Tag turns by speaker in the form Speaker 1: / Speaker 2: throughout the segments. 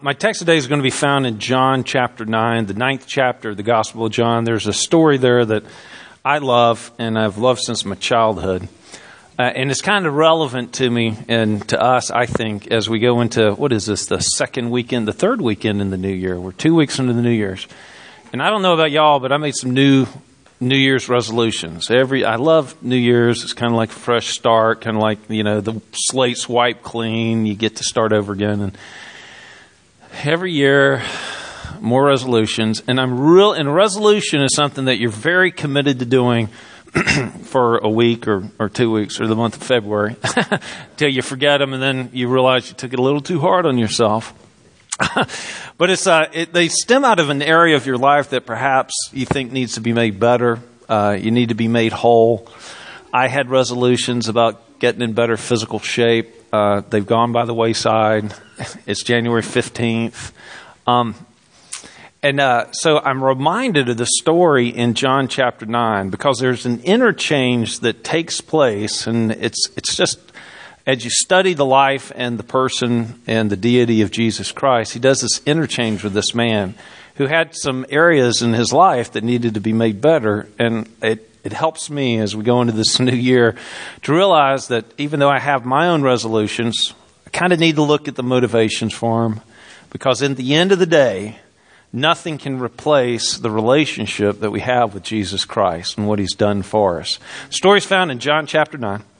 Speaker 1: My text today is going to be found in John chapter 9, the 9th chapter of the Gospel of John. There's a story there that I love, and I've loved since my childhood. And it's kind of relevant to me and to us, I think, as we go into, the third weekend in the new year. We're 2 weeks into the New Year's. And I don't know about y'all, but I made some New Year's resolutions. I love New Year's. It's kind of like a fresh start, kind of like, the slate's wiped clean. You get to start over again. And every year, more resolutions. And and a resolution is something that you're very committed to doing for a week or 2 weeks or the month of February until you forget them and then you realize you took it a little too hard on yourself. But they stem out of an area of your life that perhaps you think needs to be made better. You need to be made whole. I had resolutions about getting in better physical shape. They've gone by the wayside. It's January 15th. So I'm reminded of the story in John chapter 9 because there's an interchange that takes place, and it's just as you study the life and the person and the deity of Jesus Christ, he does this interchange with this man who had some areas in his life that needed to be made better, and it helps me as we go into this new year to realize that even though I have my own resolutions, I kind of need to look at the motivations for them, because in the end of the day, nothing can replace the relationship that we have with Jesus Christ and what he's done for us. The story's found in John chapter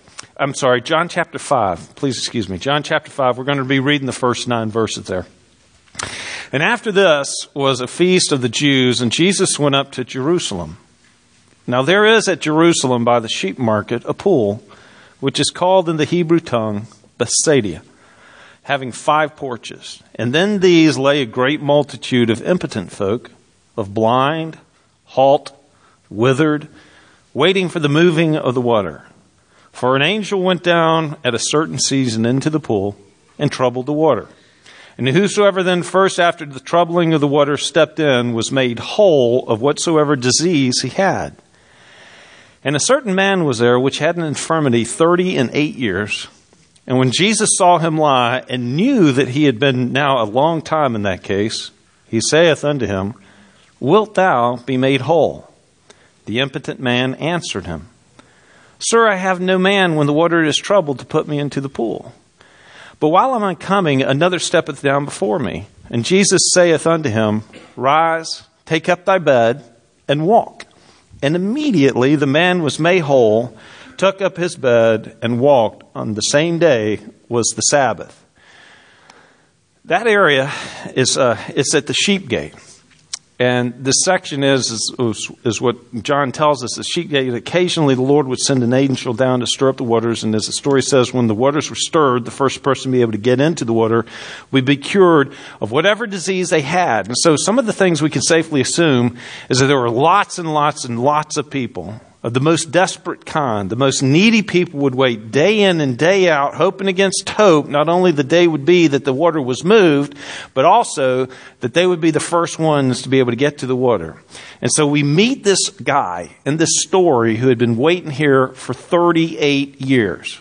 Speaker 1: 5. Please excuse me. John chapter 5. We're going to be reading the first 9 verses there. And after this was a feast of the Jews, and Jesus went up to Jerusalem. Now there is at Jerusalem by the sheep market a pool, which is called in the Hebrew tongue Bethsaida, having 5 porches. And then these lay a great multitude of impotent folk, of blind, halt, withered, waiting for the moving of the water. For an angel went down at a certain season into the pool and troubled the water. And whosoever then first after the troubling of the water stepped in was made whole of whatsoever disease he had. And a certain man was there which had an infirmity 38 years. And when Jesus saw him lie and knew that he had been now a long time in that case, he saith unto him, Wilt thou be made whole? The impotent man answered him, Sir, I have no man when the water is troubled to put me into the pool. But while I am coming, another steppeth down before me. And Jesus saith unto him, Rise, take up thy bed, and walk. And immediately the man was made whole, took up his bed, and walked. On the same day was the Sabbath. That area is it's at the sheep gate. And this section is what John tells us, the sheep gate. Occasionally the Lord would send an angel down to stir up the waters. And as the story says, when the waters were stirred, the first person to be able to get into the water would be cured of whatever disease they had. And so some of the things we can safely assume is that there were lots and lots and lots of people of the most desperate kind. The most needy people would wait day in and day out, hoping against hope, not only the day would be that the water was moved, but also that they would be the first ones to be able to get to the water. And so we meet this guy in this story who had been waiting here for 38 years.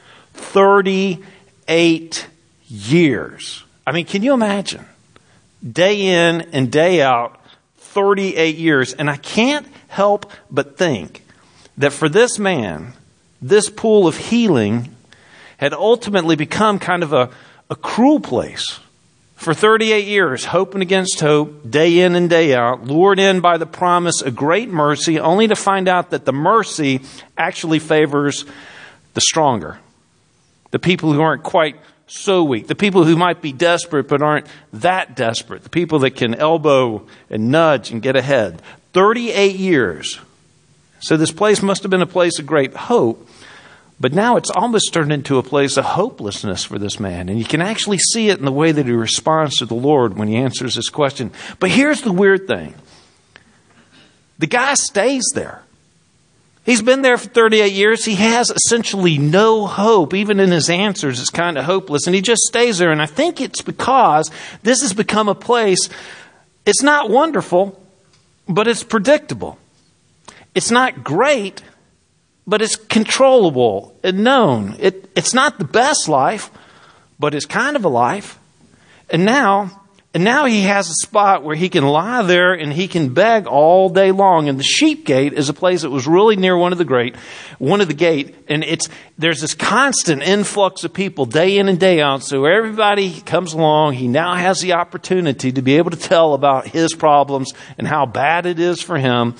Speaker 1: 38 years. I mean, can you imagine? Day in and day out, 38 years. And I can't help but think that for this man, this pool of healing had ultimately become kind of a cruel place. For 38 years, hoping against hope, day in and day out, lured in by the promise of great mercy, only to find out that the mercy actually favors the stronger. The people who aren't quite so weak. The people who might be desperate but aren't that desperate. The people that can elbow and nudge and get ahead. 38 years. So this place must have been a place of great hope, but now it's almost turned into a place of hopelessness for this man. And you can actually see it in the way that he responds to the Lord when he answers this question. But here's the weird thing. The guy stays there. He's been there for 38 years. He has essentially no hope. Even in his answers, it's kind of hopeless. And he just stays there. And I think it's because this has become a place, it's not wonderful, but it's predictable. It's not great, but it's controllable and known. It's not the best life, but it's kind of a life. And now And now he has a spot where he can lie there and he can beg all day long. And the sheep gate is a place that was really near one of the gate. And there's this constant influx of people day in and day out. So everybody comes along. He now has the opportunity to be able to tell about his problems and how bad it is for him.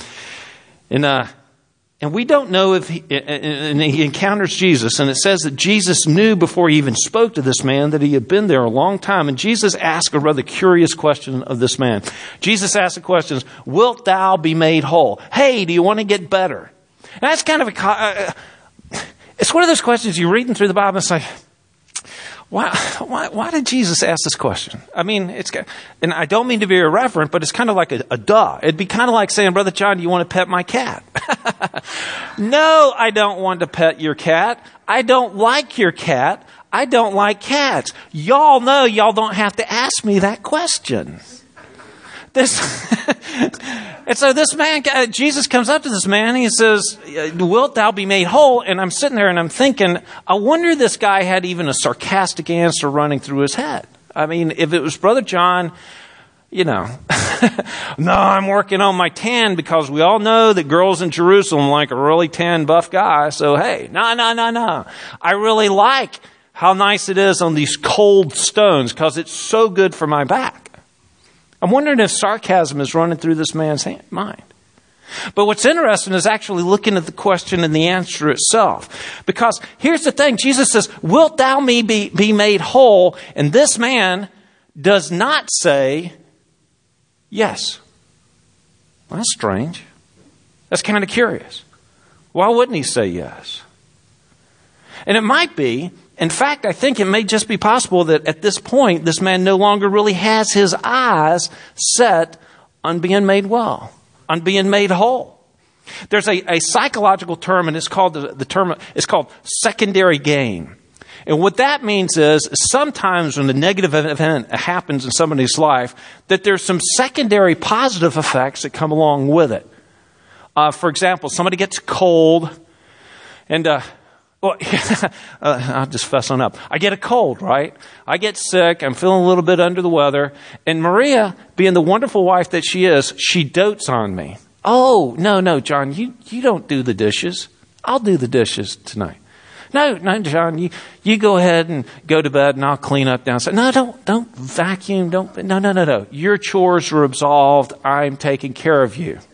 Speaker 1: And we don't know if he encounters Jesus. And it says that Jesus knew before he even spoke to this man that he had been there a long time. And Jesus asked a rather curious question of this man. Jesus asked the questions, wilt thou be made whole? Hey, do you want to get better? And that's kind of it's one of those questions you're reading through the Bible and it's like, why did Jesus ask this question? I mean, and I don't mean to be irreverent, but it's kind of like a duh. It'd be kind of like saying, Brother John, do you want to pet my cat? No, I don't want to pet your cat. I don't like your cat. I don't like cats. Y'all know y'all don't have to ask me that question. And so this man, Jesus comes up to this man and he says, wilt thou be made whole? And I'm sitting there and I'm thinking, I wonder this guy had even a sarcastic answer running through his head. I mean, if it was Brother John, no, I'm working on my tan because we all know that girls in Jerusalem like a really tan, buff guy. So, hey, no. I really like how nice it is on these cold stones because it's so good for my back. I'm wondering if sarcasm is running through this man's mind. But what's interesting is actually looking at the question and the answer itself. Because here's the thing. Jesus says, wilt thou be made whole? And this man does not say yes. Well, that's strange. That's kind of curious. Why wouldn't he say yes? And it might be, in fact, I think it may just be possible that at this point, this man no longer really has his eyes set on being made well, on being made whole. There's a psychological term, and it's called it's called secondary gain. And what that means is sometimes when a negative event happens in somebody's life, that there's some secondary positive effects that come along with it. For example, somebody gets cold, and I'll just fess on up. I get a cold, right? I get sick. I'm feeling a little bit under the weather. And Maria, being the wonderful wife that she is, she dotes on me. Oh, no, John, you don't do the dishes. I'll do the dishes tonight. No, John, you go ahead and go to bed and I'll clean up downstairs. No, don't vacuum. No. Your chores are absolved. I'm taking care of you.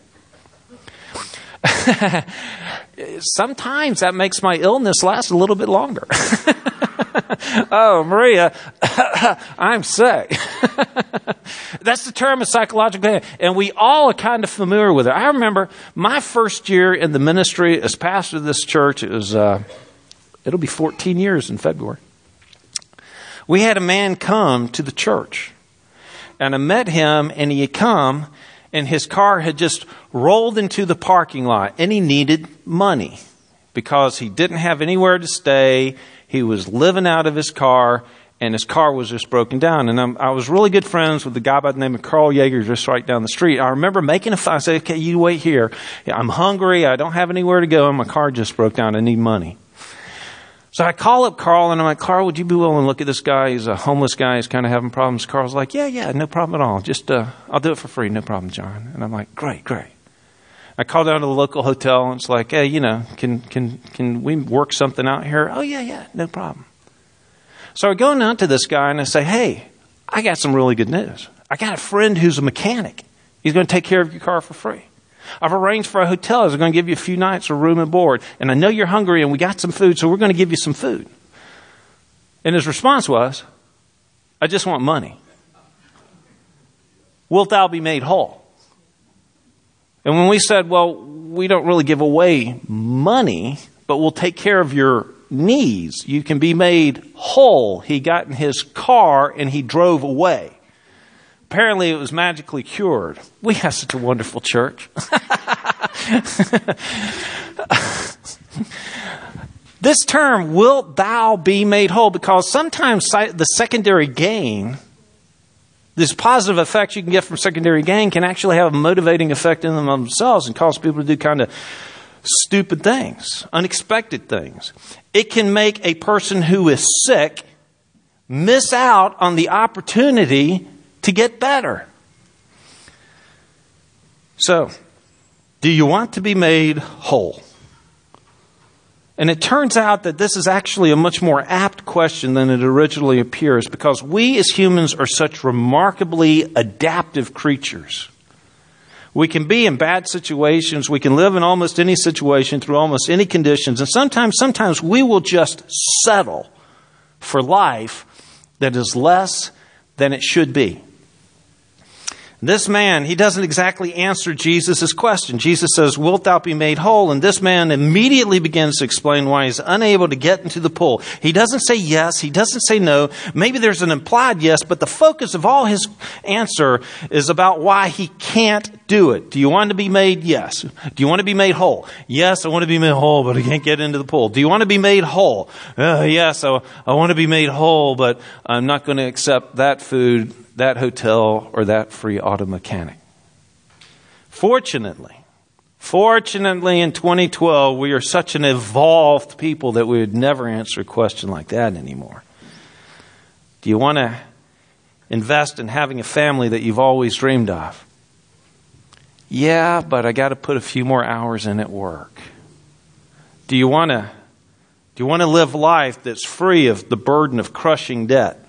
Speaker 1: Sometimes that makes my illness last a little bit longer. Oh, Maria, I'm sick. That's the term of psychological pain. And we all are kind of familiar with it. I remember my first year in the ministry as pastor of this church. It was, it'll be 14 years in February. We had a man come to the church. And I met him and he had come and his car had just rolled into the parking lot and he needed money because he didn't have anywhere to stay. He was living out of his car and his car was just broken down. And I was really good friends with the guy by the name of Carl Yeager just right down the street. I remember making a fuss. I said, okay, you wait here. I'm hungry. I don't have anywhere to go and my car just broke down. I need money. So I call up Carl and I'm like, Carl, would you be willing to look at this guy? He's a homeless guy. He's kind of having problems. Carl's like, yeah, no problem at all. Just, I'll do it for free. No problem, John. And I'm like, great. I call down to the local hotel and it's like, hey, can we work something out here? Oh, yeah, no problem. So I go down to this guy and I say, hey, I got some really good news. I got a friend who's a mechanic. He's going to take care of your car for free. I've arranged for a hotel. They're going to give you a few nights of room and board. And I know you're hungry and we got some food, so we're going to give you some food. And his response was, I just want money. Wilt thou be made whole? And when we said, well, we don't really give away money, but we'll take care of your needs. You can be made whole. He got in his car and he drove away. Apparently, it was magically cured. We have such a wonderful church. This term, wilt thou be made whole, because sometimes the secondary gain, this positive effect you can get from secondary gain, can actually have a motivating effect in them themselves and cause people to do kind of stupid things, unexpected things. It can make a person who is sick miss out on the opportunity to get better. So, do you want to be made whole? And it turns out that this is actually a much more apt question than it originally appears, because we as humans are such remarkably adaptive creatures. We can be in bad situations. We can live in almost any situation through almost any conditions. And sometimes we will just settle for life that is less than it should be. This man, he doesn't exactly answer Jesus' question. Jesus says, "Wilt thou be made whole?" And this man immediately begins to explain why he's unable to get into the pool. He doesn't say yes. He doesn't say no. Maybe there's an implied yes, but the focus of all his answer is about why he can't do it. Do you want to be made? Yes. Do you want to be made whole? Yes, I want to be made whole, but I can't get into the pool. Do you want to be made whole? Yes, I want to be made whole, but I'm not going to accept that food, that hotel, or that free auto mechanic. Fortunately in 2012, we are such an evolved people that we would never answer a question like that anymore. Do you want to invest in having a family that you've always dreamed of? Yeah, but I got to put a few more hours in at work. Do you want to live life that's free of the burden of crushing debt?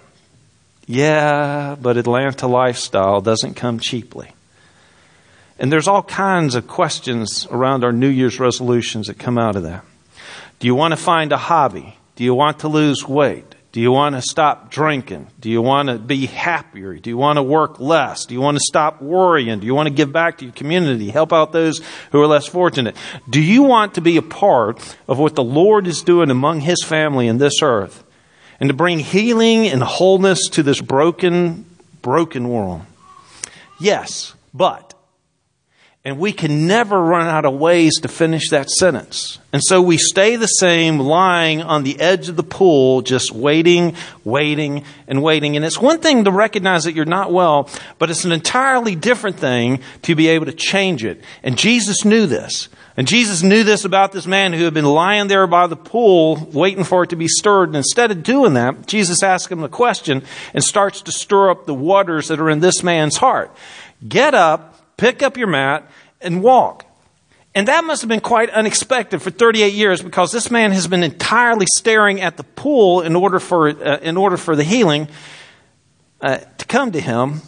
Speaker 1: Yeah, but Atlanta lifestyle doesn't come cheaply. And there's all kinds of questions around our New Year's resolutions that come out of that. Do you want to find a hobby? Do you want to lose weight? Do you want to stop drinking? Do you want to be happier? Do you want to work less? Do you want to stop worrying? Do you want to give back to your community? Help out those who are less fortunate? Do you want to be a part of what the Lord is doing among His family in this earth? And to bring healing and wholeness to this broken world? Yes, but. And we can never run out of ways to finish that sentence. And so we stay the same, lying on the edge of the pool, just waiting. And it's one thing to recognize that you're not well, but it's an entirely different thing to be able to change it. And Jesus knew this. And Jesus knew this about this man who had been lying there by the pool, waiting for it to be stirred. And instead of doing that, Jesus asks him a question and starts to stir up the waters that are in this man's heart. Get up, pick up your mat, and walk. And that must have been quite unexpected for 38 years, because this man has been entirely staring at the pool in order for the healing to come to him,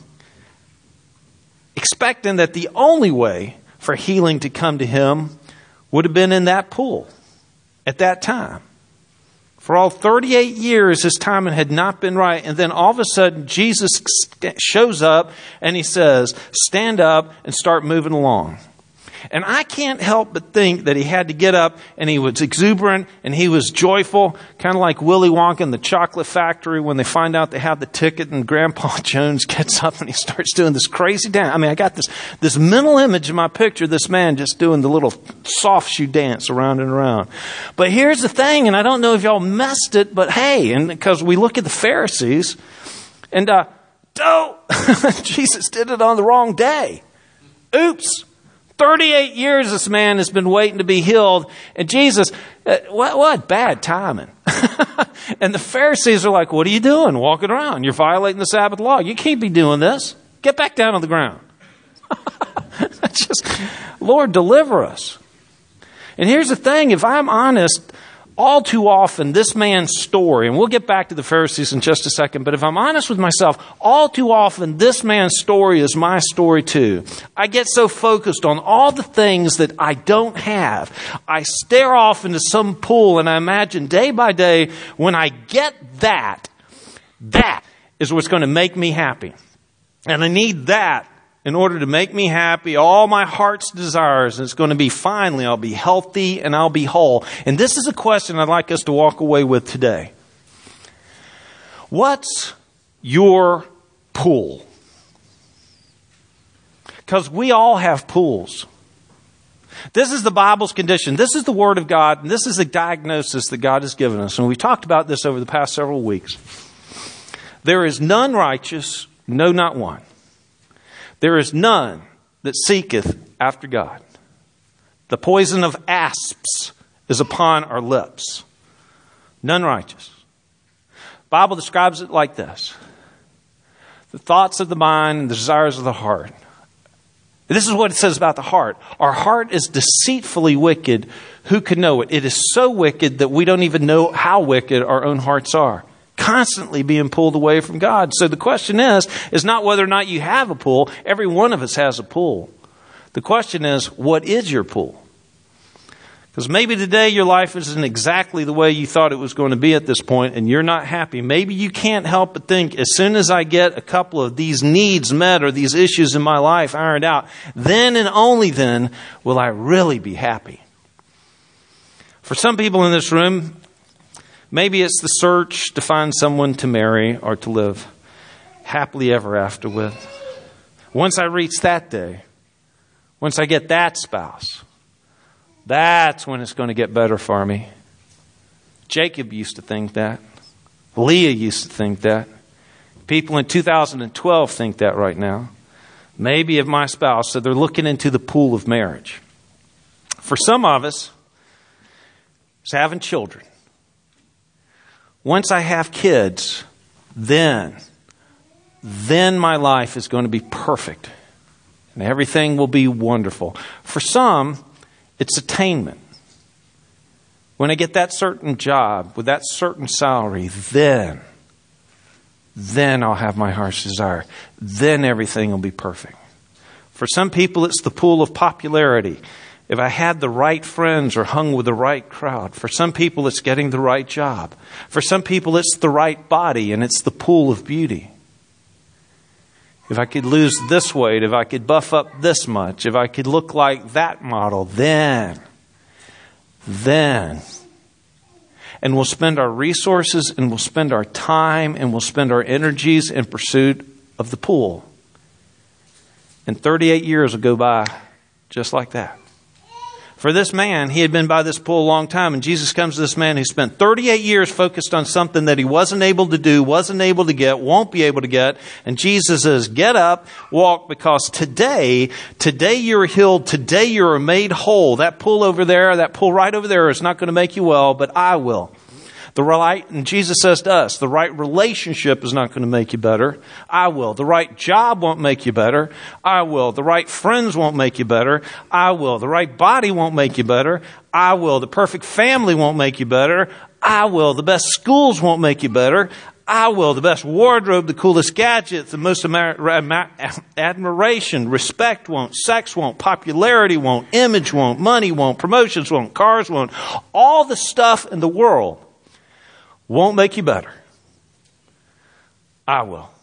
Speaker 1: expecting that the only way for healing to come to him would have been in that pool at that time. For all 38 years, his timing had not been right. And then all of a sudden, Jesus shows up and he says, "Stand up and start moving along." And I can't help but think that he had to get up, and he was exuberant and he was joyful, kind of like Willy Wonka in the chocolate factory when they find out they have the ticket, and Grandpa Jones gets up and he starts doing this crazy dance. I mean, I got this mental image in my picture, this man just doing the little soft shoe dance around and around. But here's the thing, and I don't know if y'all messed it, but hey, and because we look at the Pharisees, and Jesus did it on the wrong day. Oops. 38 years this man has been waiting to be healed. And Jesus, what bad timing. And the Pharisees are like, "What are you doing? Walking around. You're violating the Sabbath law. You can't be doing this. Get back down on the ground." Lord, deliver us. And here's the thing. If I'm honest, all too often, this man's story, and we'll get back to the Pharisees in just a second, but if I'm honest with myself, all too often, this man's story is my story too. I get so focused on all the things that I don't have. I stare off into some pool and I imagine day by day, when I get that is what's going to make me happy. And I need that in order to make me happy, all my heart's desires. And it's going to be, finally, I'll be healthy and I'll be whole. And this is a question I'd like us to walk away with today. What's your pool? Because we all have pools. This is the Bible's condition. This is the Word of God. And this is the diagnosis that God has given us. And we've talked about this over the past several weeks. There is none righteous, no, not one. There is none that seeketh after God. The poison of asps is upon our lips. None righteous. The Bible describes it like this. The thoughts of the mind and the desires of the heart. This is what it says about the heart. Our heart is deceitfully wicked. Who can know it? It is so wicked that we don't even know how wicked our own hearts are. Constantly being pulled away from God. So the question is not whether or not you have a pull. Every one of us has a pull. The question is, what is your pull? Because maybe today your life isn't exactly the way you thought it was going to be at this point, and you're not happy. Maybe you can't help but think, as soon as I get a couple of these needs met or these issues in my life ironed out, then and only then will I really be happy. For some people in this room, maybe it's the search to find someone to marry or to live happily ever after with. Once I reach that day, once I get that spouse, that's when it's going to get better for me. Jacob used to think that. Leah used to think that. People in 2012 think that right now. Maybe of my spouse, so they're looking into the pool of marriage. For some of us, it's having children. Once I have kids, then my life is going to be perfect. And everything will be wonderful. For some, it's attainment. When I get that certain job with that certain salary, then I'll have my heart's desire. Then everything will be perfect. For some people, it's the pool of popularity. If I had the right friends or hung with the right crowd. For some people, it's getting the right job. For some people, it's the right body, and it's the pool of beauty. If I could lose this weight, if I could buff up this much, if I could look like that model, then. And we'll spend our resources and we'll spend our time and we'll spend our energies in pursuit of the pool. And 38 years will go by just like that. For this man, he had been by this pool a long time, and Jesus comes to this man who spent 38 years focused on something that he wasn't able to do, wasn't able to get, won't be able to get. And Jesus says, get up, walk, because today you're healed, today you're made whole. That pool over there, that pool right over there is not going to make you well, but I will. And Jesus says to us, the right relationship is not going to make you better. I will. The right job won't make you better. I will. The right friends won't make you better. I will. The right body won't make you better. I will. The perfect family won't make you better. I will. The best schools won't make you better. I will. The best wardrobe, the coolest gadgets, the most admiration, respect won't, sex won't, popularity won't, image won't, money won't, promotions won't, cars won't. All the stuff in the world won't make you better. I will.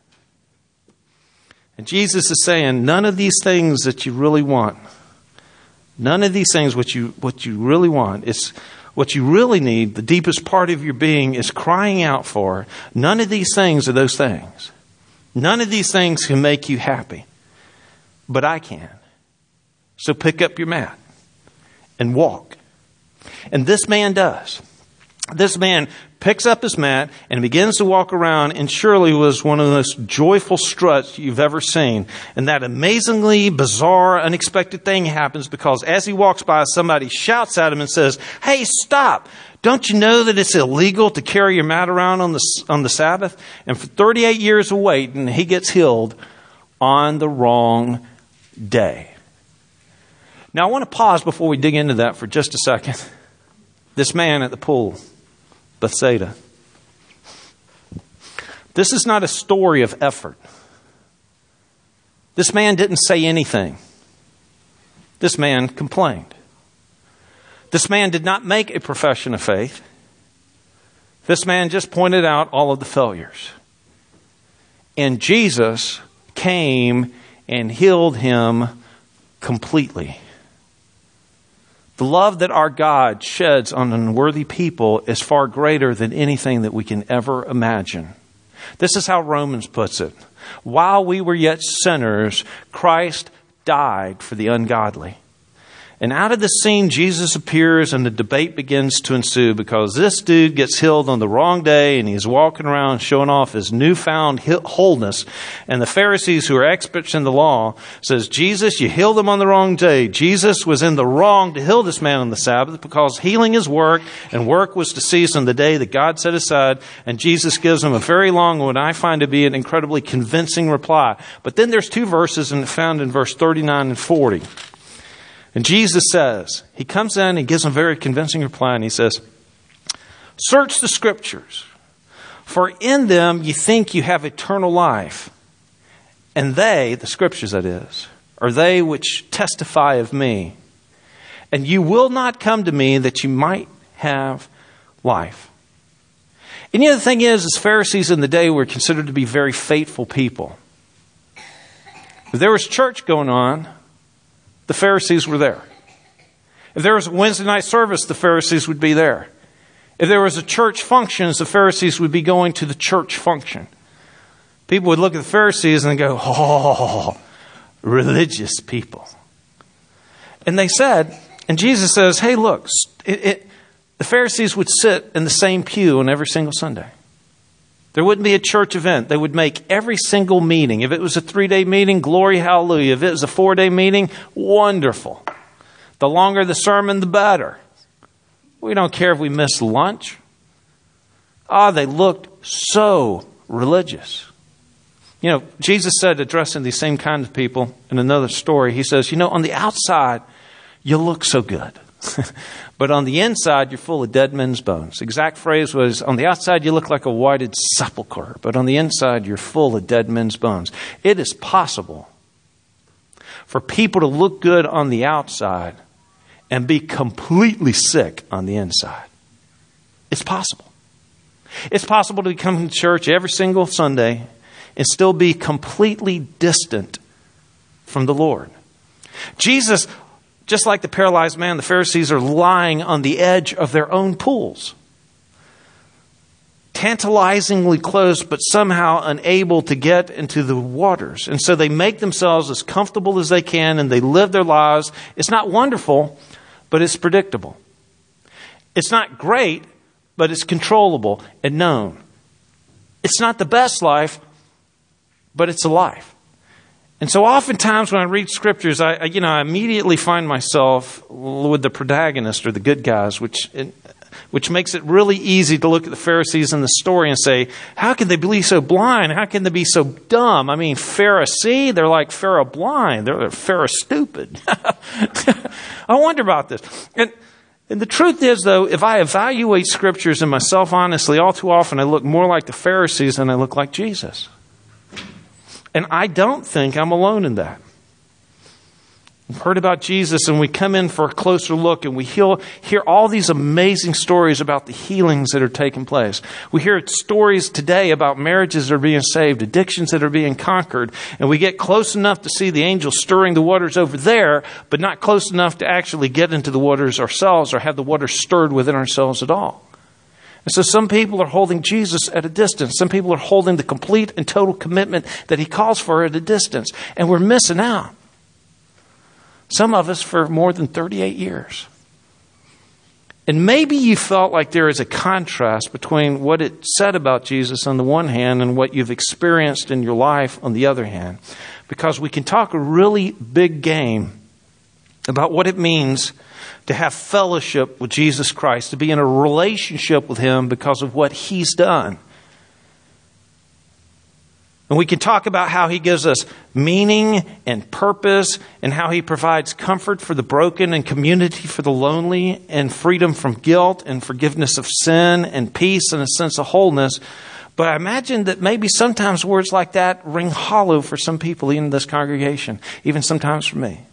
Speaker 1: And Jesus is saying, none of these things that you really want, none of these things what you really want, it's what you really need, the deepest part of your being is crying out for. None of these things are those things. None of these things can make you happy. But I can. So pick up your mat and walk. And this man does. This man picks up his mat and begins to walk around, and surely was one of the most joyful struts you've ever seen. And that amazingly bizarre, unexpected thing happens because as he walks by, somebody shouts at him and says, "Hey, stop! Don't you know that it's illegal to carry your mat around on the Sabbath?" And for 38 years of waiting, he gets healed on the wrong day. Now I want to pause before we dig into that for just a second. This man at the pool, Bethsaida. This is not a story of effort. This man didn't say anything. This man complained. This man did not make a profession of faith. This man just pointed out all of the failures. And Jesus came and healed him completely. The love that our God sheds on unworthy people is far greater than anything that we can ever imagine. This is how Romans puts it. While we were yet sinners, Christ died for the ungodly. And out of the scene, Jesus appears and the debate begins to ensue because this dude gets healed on the wrong day and he's walking around showing off his newfound wholeness. And the Pharisees, who are experts in the law, says, Jesus, you healed him on the wrong day. Jesus was in the wrong to heal this man on the Sabbath because healing is work and work was to cease on the day that God set aside. And Jesus gives him a very long, what I find to be an incredibly convincing reply. But then there's two verses found in verse 39 and 40. And Jesus says, he comes in and gives them a very convincing reply, and he says, search the Scriptures, for in them you think you have eternal life. And they, the Scriptures that is, are they which testify of me. And you will not come to me that you might have life. And the thing is Pharisees in the day were considered to be very faithful people. If there was church going on, the Pharisees were there. If there was a Wednesday night service, the Pharisees would be there. If there was a church function, the Pharisees would be going to the church function. People would look at the Pharisees and go, oh, religious people. And they said, and Jesus says, hey, look, the Pharisees would sit in the same pew on every single Sunday. There wouldn't be a church event. They would make every single meeting. If it was a 3-day meeting, glory, hallelujah. If it was a 4-day meeting, wonderful. The longer the sermon, the better. We don't care if we miss lunch. They looked so religious. You know, Jesus said, addressing these same kind of people in another story, he says, on the outside, you look so good. But on the inside, you're full of dead men's bones. The exact phrase was, on the outside, you look like a whited sepulcher. But on the inside, you're full of dead men's bones. It is possible for people to look good on the outside and be completely sick on the inside. It's possible. It's possible to come to church every single Sunday and still be completely distant from the Lord. Jesus, just like the paralyzed man, the Pharisees are lying on the edge of their own pools. Tantalizingly close, but somehow unable to get into the waters. And so they make themselves as comfortable as they can and they live their lives. It's not wonderful, but it's predictable. It's not great, but it's controllable and known. It's not the best life, but it's a life. And so oftentimes when I read scriptures, I immediately find myself with the protagonist or the good guys, which makes it really easy to look at the Pharisees in the story and say, how can they be so blind? How can they be so dumb? I mean, Pharisee, they're like Pharaoh blind. They're Pharaoh stupid. I wonder about this. And the truth is, though, if I evaluate scriptures and myself honestly, all too often I look more like the Pharisees than I look like Jesus. And I don't think I'm alone in that. We've heard about Jesus and we come in for a closer look and we hear all these amazing stories about the healings that are taking place. We hear stories today about marriages that are being saved, addictions that are being conquered, and we get close enough to see the angels stirring the waters over there, but not close enough to actually get into the waters ourselves or have the waters stirred within ourselves at all. And so some people are holding Jesus at a distance. Some people are holding the complete and total commitment that he calls for at a distance. And we're missing out. Some of us for more than 38 years. And maybe you felt like there is a contrast between what it said about Jesus on the one hand and what you've experienced in your life on the other hand. Because we can talk a really big game about what it means to have fellowship with Jesus Christ, to be in a relationship with him because of what he's done. And we can talk about how he gives us meaning and purpose and how he provides comfort for the broken and community for the lonely and freedom from guilt and forgiveness of sin and peace and a sense of wholeness. But I imagine that maybe sometimes words like that ring hollow for some people in this congregation, even sometimes for me.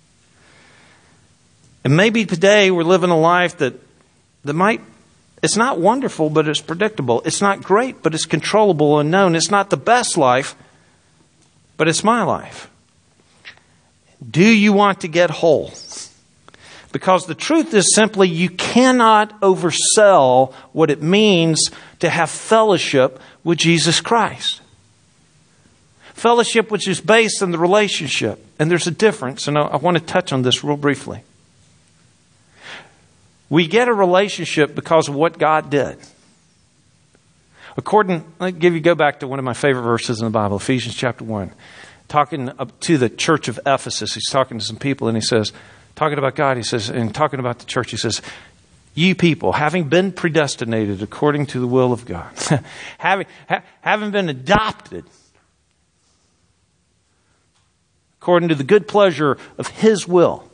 Speaker 1: And maybe today we're living a life that it's not wonderful, but it's predictable. It's not great, but it's controllable and known. It's not the best life, but it's my life. Do you want to get whole? Because the truth is simply you cannot oversell what it means to have fellowship with Jesus Christ. Fellowship which is based on the relationship. And there's a difference, and I want to touch on this real briefly. We get a relationship because of what God did. Go back to one of my favorite verses in the Bible, Ephesians chapter 1. Talking to the church of Ephesus, he's talking to some people and he says, talking about God, he says, and talking about the church, he says, you people, having been predestinated according to the will of God, having been adopted according to the good pleasure of His will,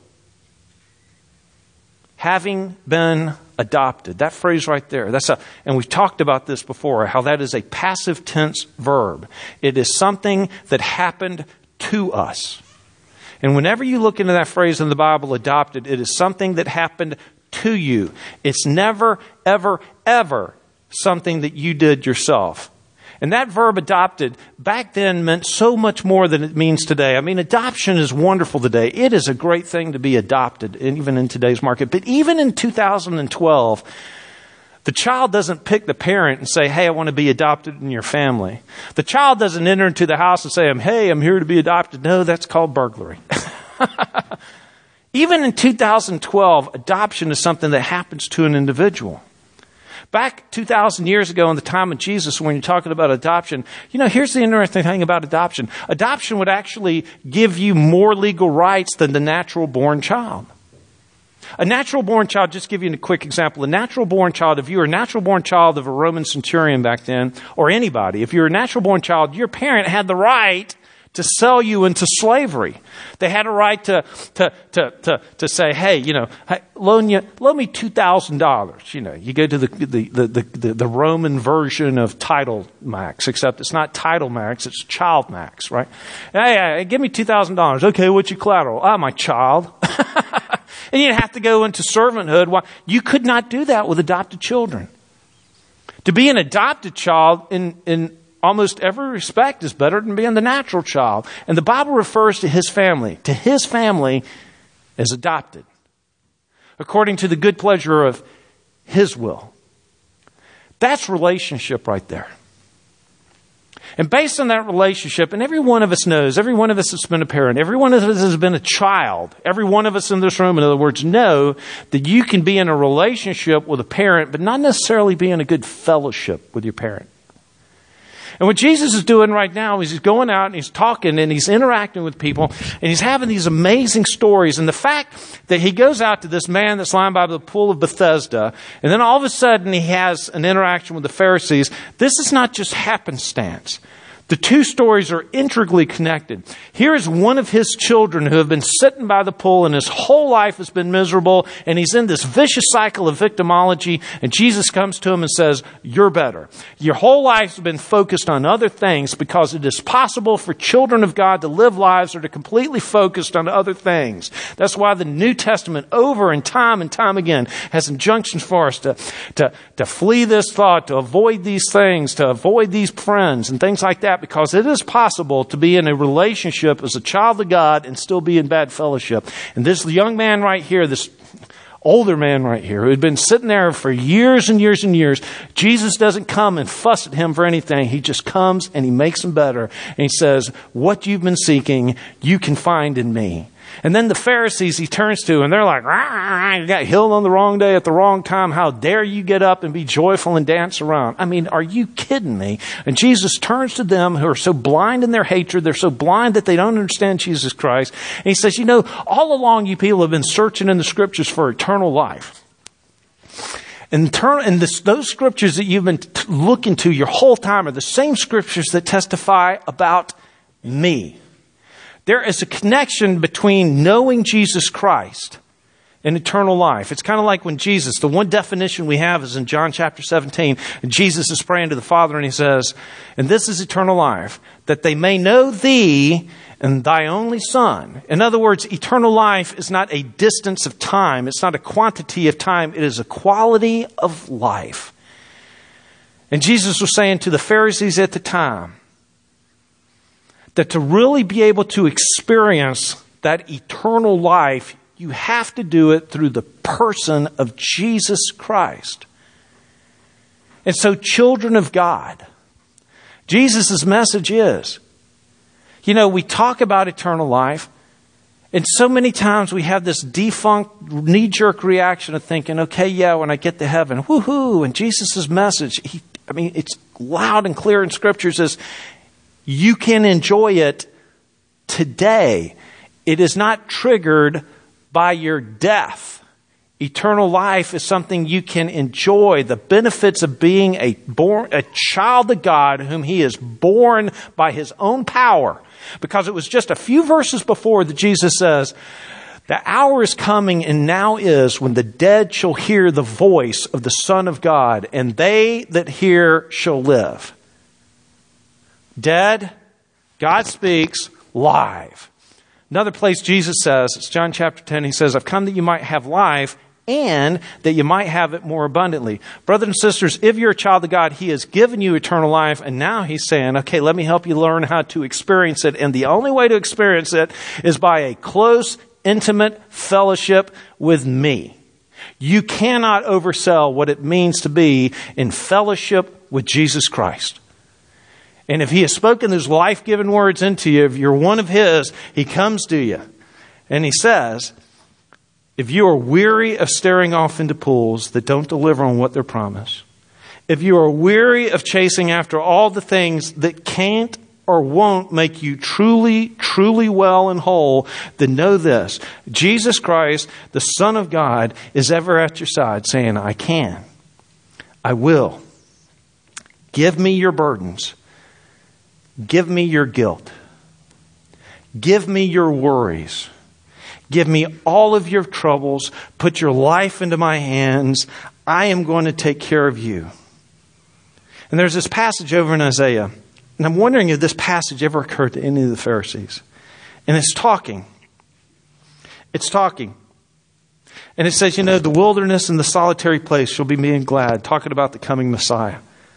Speaker 1: having been adopted. That phrase right there, and we've talked about this before, how that is a passive tense verb. It is something that happened to us. And whenever you look into that phrase in the Bible, adopted, it is something that happened to you. It's never, ever, ever something that you did yourself. And that verb adopted back then meant so much more than it means today. I mean, adoption is wonderful today. It is a great thing to be adopted, even in today's market. But even in 2012, the child doesn't pick the parent and say, hey, I want to be adopted in your family. The child doesn't enter into the house and say, hey, I'm here to be adopted. No, that's called burglary. Even in 2012, adoption is something that happens to an individual. Back 2,000 years ago in the time of Jesus, when you're talking about adoption, here's the interesting thing about adoption. Adoption would actually give you more legal rights than the natural-born child. A natural-born child, just give you a quick example. A natural-born child, if you were a natural-born child of a Roman centurion back then, or anybody, if you're a natural-born child, your parent had the right to sell you into slavery. They had a right to say, hey, loan me $2,000. You go to the Roman version of Title Max, except it's not Title Max, it's Child Max, right? Hey, give me $2,000. Okay, what's your collateral? My child. And you'd have to go into servanthood. Why? You could not do that with adopted children. To be an adopted child in almost every respect is better than being the natural child. And the Bible refers to his family as adopted, according to the good pleasure of His will. That's relationship right there. And based on that relationship, and every one of us knows, every one of us has been a parent, every one of us has been a child, every one of us in this room, in other words, know that you can be in a relationship with a parent, but not necessarily be in a good fellowship with your parent. And what Jesus is doing right now is he's going out and he's talking and he's interacting with people and he's having these amazing stories. And the fact that he goes out to this man that's lying by the pool of Bethesda, and then all of a sudden he has an interaction with the Pharisees, this is not just happenstance. The two stories are intricately connected. Here is one of his children who have been sitting by the pool and his whole life has been miserable, and he's in this vicious cycle of victimology, and Jesus comes to him and says, you're better. Your whole life's been focused on other things because it is possible for children of God to live lives that are completely focused on other things. That's why the New Testament over and time again has injunctions for us to flee this thought, to avoid these things, to avoid these friends and things like that. Because it is possible to be in a relationship as a child of God and still be in bad fellowship. And this young man right here, this older man right here, who had been sitting there for years and years and years, Jesus doesn't come and fuss at him for anything. He just comes and he makes him better. And he says, what you've been seeking, you can find in me. And then the Pharisees he turns to, and they're like, you got healed on the wrong day at the wrong time. How dare you get up and be joyful and dance around? I mean, are you kidding me? And Jesus turns to them who are so blind in their hatred. They're so blind that they don't understand Jesus Christ. And he says, all along you people have been searching in the scriptures for eternal life. Those scriptures that you've been looking to your whole time are the same scriptures that testify about me. There is a connection between knowing Jesus Christ and eternal life. It's kind of like when Jesus, the one definition we have is in John chapter 17. And Jesus is praying to the Father and he says, and this is eternal life, that they may know thee and thy only Son. In other words, eternal life is not a distance of time. It's not a quantity of time. It is a quality of life. And Jesus was saying to the Pharisees at the time, that to really be able to experience that eternal life, you have to do it through the person of Jesus Christ. And so, children of God, Jesus' message is, we talk about eternal life, And so many times we have this defunct, knee-jerk reaction of thinking, okay, yeah, when I get to heaven, woohoo, and Jesus' message, it's loud and clear in Scripture, says, you can enjoy it today. It is not triggered by your death. Eternal life is something you can enjoy. The benefits of being a child of God whom He is born by His own power. Because it was just a few verses before that Jesus says, the hour is coming and now is when the dead shall hear the voice of the Son of God, and they that hear shall live. Dead, God speaks live. Another place Jesus says, it's John chapter 10, He says, I've come that you might have life and that you might have it more abundantly. Brothers and sisters, if you're a child of God, He has given you eternal life, and now He's saying, okay, let me help you learn how to experience it. And the only way to experience it is by a close, intimate fellowship with me. You cannot oversell what it means to be in fellowship with Jesus Christ. And if He has spoken those life-giving words into you, if you're one of His, He comes to you and He says, if you are weary of staring off into pools that don't deliver on what they're promised, if you are weary of chasing after all the things that can't or won't make you truly, truly well and whole, then know this. Jesus Christ, the Son of God, is ever at your side saying, I can. I will. Give me your burdens. Give me your guilt. Give me your worries. Give me all of your troubles. Put your life into my hands. I am going to take care of you. And there's this passage over in Isaiah. And I'm wondering if this passage ever occurred to any of the Pharisees. And it's talking. It's talking. And it says, the wilderness and the solitary place shall be me and glad. Talking about the coming Messiah.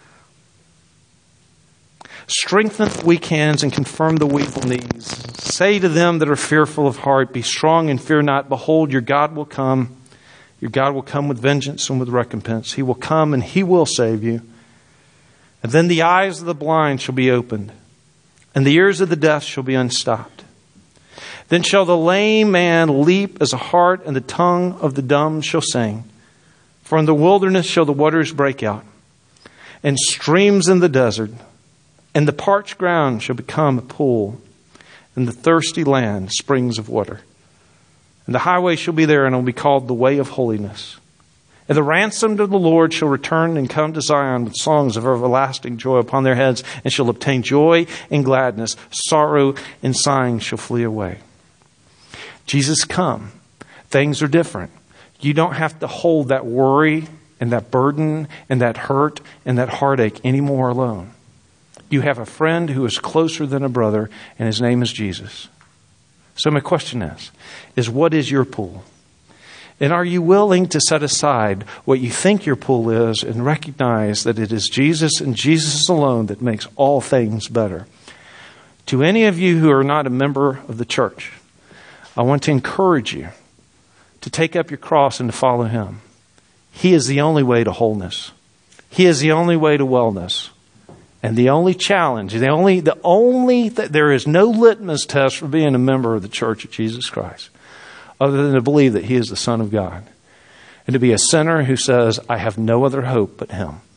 Speaker 1: Strengthen the weak hands and confirm the weak knees. Say to them that are fearful of heart, be strong and fear not. Behold, your God will come. Your God will come with vengeance and with recompense. He will come and He will save you. And then the eyes of the blind shall be opened, and the ears of the deaf shall be unstopped. Then shall the lame man leap as a hart, and the tongue of the dumb shall sing. For in the wilderness shall the waters break out, and streams in the desert. And the parched ground shall become a pool, and the thirsty land springs of water. And the highway shall be there, and it will be called the way of holiness. And the ransomed of the Lord shall return and come to Zion with songs of everlasting joy upon their heads, and shall obtain joy and gladness. Sorrow and sighing shall flee away. Jesus come. Things are different. You don't have to hold that worry and that burden and that hurt and that heartache anymore alone. You have a friend who is closer than a brother, and His name is Jesus. So my question is what is your pool? And are you willing to set aside what you think your pool is and recognize that it is Jesus and Jesus alone that makes all things better? To any of you who are not a member of the church, I want to encourage you to take up your cross and to follow Him. He is the only way to wholeness. He is the only way to wellness. And the only challenge, there is no litmus test for being a member of the Church of Jesus Christ other than to believe that He is the Son of God and to be a sinner who says, I have no other hope but Him.